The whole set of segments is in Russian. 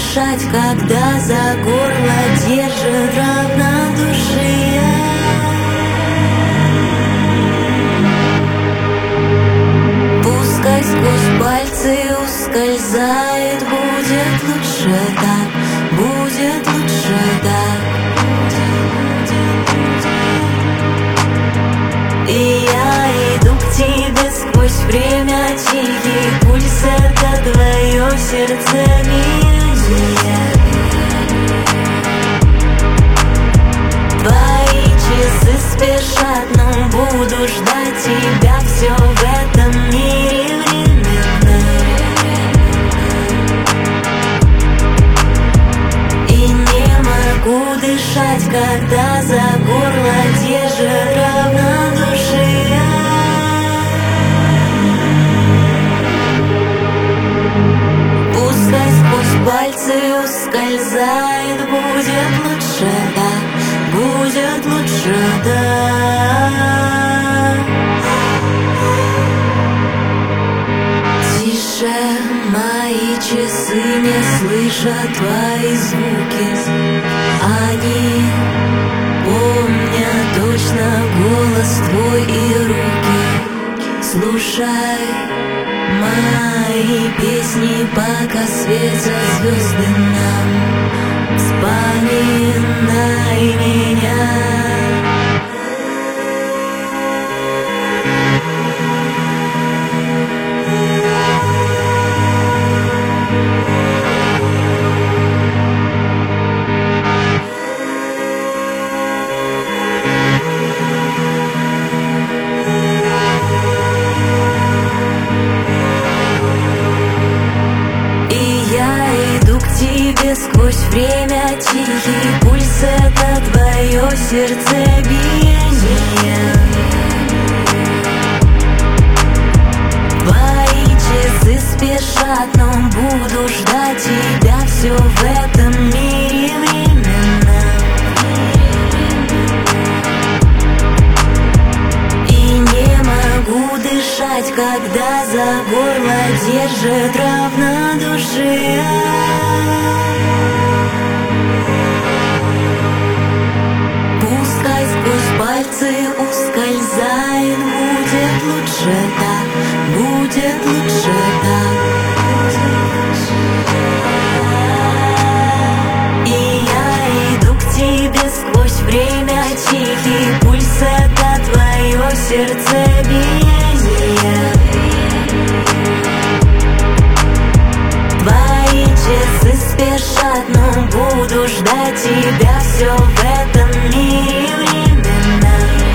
дышать, когда за горло держит равнодушие. Пускай сквозь пальцы ускользает, будет лучше так, будет лучше так. И я иду к тебе сквозь время, тихий пульс — это твое сердцебиение. Твои часы спешат, но буду ждать тебя. Все в этом мире временно. И не могу дышать, когда за горло держит равнодушие. Пускай сквозь пальцы ускользает, будет лучше так, будет лучше так. Тише, мои часы не слышат твои звуки. Они помнят точно голос твой и руки. Слушай мои песни, пока светят звезды нам. Вспоминай меня. Тебе сквозь время, тихий пульс — это твое сердцебиение. Твои часы спешат, но буду ждать тебя. Все в этом мире временно. И не могу дышать, когда за горло держит равнодушие. Пускай сквозь пальцы ускользает, будет лучше так, будет лучше так. И я иду к тебе сквозь время, тихий пульс — это твое сердцебиение. Твои часы спешат, но буду ждать тебя. Все в этом мире временно.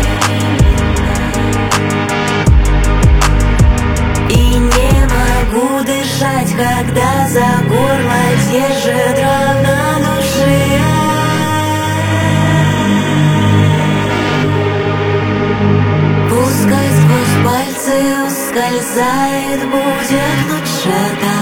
И не могу дышать, когда за горло держит равнодушие. Пускай сквозь пальцы ускользает, будет лучше так.